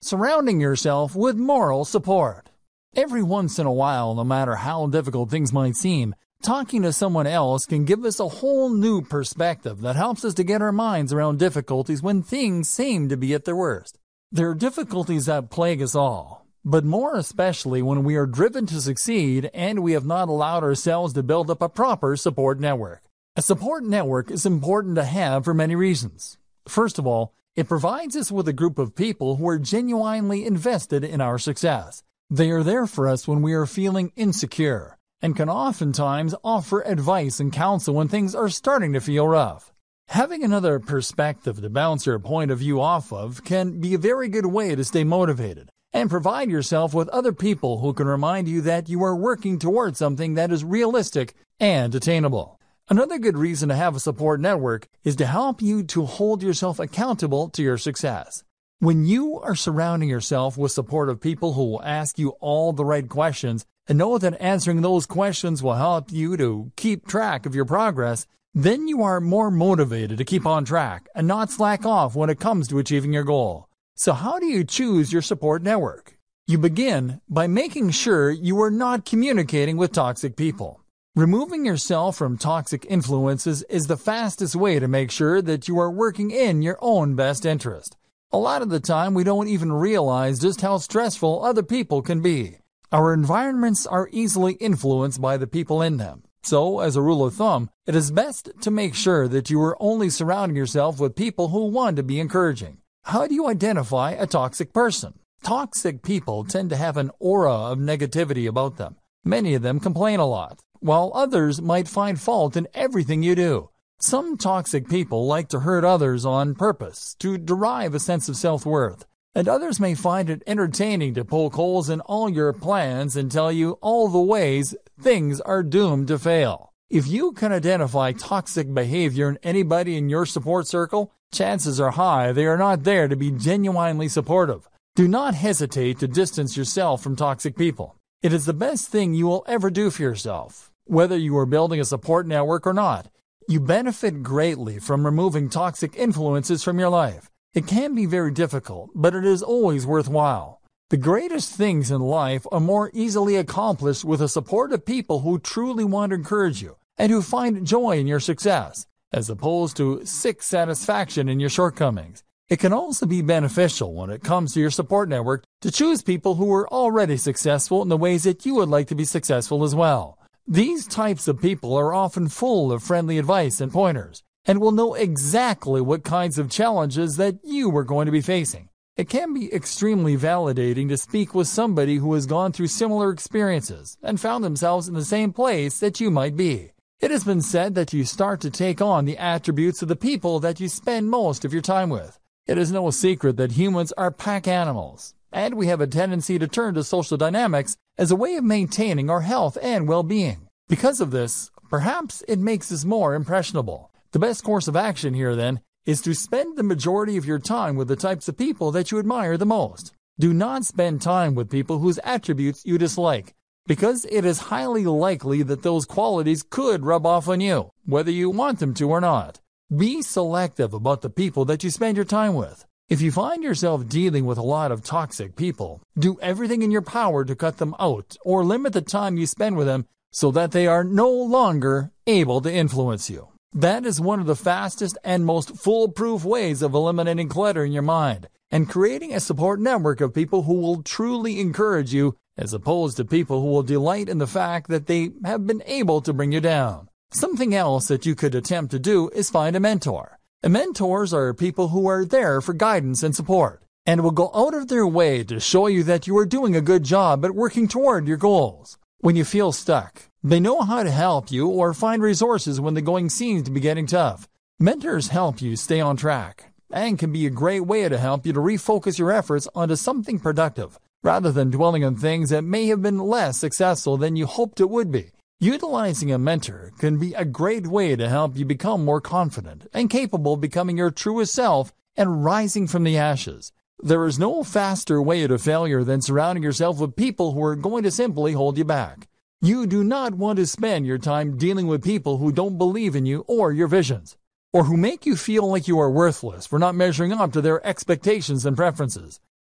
Surrounding yourself with moral support. Every once in a while, no matter how difficult things might seem, talking to someone else can give us a whole new perspective that helps us to get our minds around difficulties when things seem to be at their worst. There are difficulties that plague us all, but more especially when we are driven to succeed and we have not allowed ourselves to build up a proper support network. A support network is important to have for many reasons. First of all, it provides us with a group of people who are genuinely invested in our success. They are there for us when we are feeling insecure and can oftentimes offer advice and counsel when things are starting to feel rough. Having another perspective to bounce your point of view off of can be a very good way to stay motivated and provide yourself with other people who can remind you that you are working towards something that is realistic and attainable. Another good reason to have a support network is to help you to hold yourself accountable to your success. When you are surrounding yourself with supportive people who will ask you all the right questions and know that answering those questions will help you to keep track of your progress, then you are more motivated to keep on track and not slack off when it comes to achieving your goal. So how do you choose your support network? You begin by making sure you are not communicating with toxic people. Removing yourself from toxic influences is the fastest way to make sure that you are working in your own best interest. A lot of the time, we don't even realize just how stressful other people can be. Our environments are easily influenced by the people in them. So, as a rule of thumb, it is best to make sure that you are only surrounding yourself with people who want to be encouraging. How do you identify a toxic person? Toxic people tend to have an aura of negativity about them. Many of them complain a lot, while others might find fault in everything you do. Some toxic people like to hurt others on purpose to derive a sense of self-worth, and others may find it entertaining to poke holes in all your plans and tell you all the ways things are doomed to fail. If you can identify toxic behavior in anybody in your support circle, chances are high they are not there to be genuinely supportive. Do not hesitate to distance yourself from toxic people. It is the best thing you will ever do for yourself, whether you are building a support network or not. You benefit greatly from removing toxic influences from your life. It can be very difficult, but it is always worthwhile. The greatest things in life are more easily accomplished with a support of people who truly want to encourage you and who find joy in your success, as opposed to sick satisfaction in your shortcomings. It can also be beneficial when it comes to your support network to choose people who are already successful in the ways that you would like to be successful as well. These types of people are often full of friendly advice and pointers, and will know exactly what kinds of challenges that you are going to be facing. It can be extremely validating to speak with somebody who has gone through similar experiences and found themselves in the same place that you might be. It has been said that you start to take on the attributes of the people that you spend most of your time with. It is no secret that humans are pack animals, and we have a tendency to turn to social dynamics as a way of maintaining our health and well-being. Because of this, perhaps it makes us more impressionable. The best course of action here, then, is to spend the majority of your time with the types of people that you admire the most. Do not spend time with people whose attributes you dislike, because it is highly likely that those qualities could rub off on you, whether you want them to or not. Be selective about the people that you spend your time with. If you find yourself dealing with a lot of toxic people, do everything in your power to cut them out or limit the time you spend with them so that they are no longer able to influence you. That is one of the fastest and most foolproof ways of eliminating clutter in your mind and creating a support network of people who will truly encourage you, as opposed to people who will delight in the fact that they have been able to bring you down. Something else that you could attempt to do is find a mentor. And mentors are people who are there for guidance and support, and will go out of their way to show you that you are doing a good job at working toward your goals. When you feel stuck, they know how to help you or find resources when the going seems to be getting tough. Mentors help you stay on track and can be a great way to help you to refocus your efforts onto something productive, rather than dwelling on things that may have been less successful than you hoped it would be. Utilizing a mentor can be a great way to help you become more confident and capable of becoming your truest self and rising from the ashes. There is no faster way to failure than surrounding yourself with people who are going to simply hold you back. You do not want to spend your time dealing with people who don't believe in you or your visions, or who make you feel like you are worthless for not measuring up to their expectations and preferences.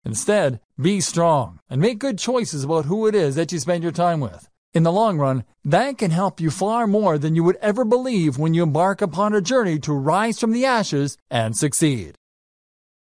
Instead, be strong and make good choices about who it is that you spend your time with. In the long run, that can help you far more than you would ever believe when you embark upon a journey to rise from the ashes and succeed.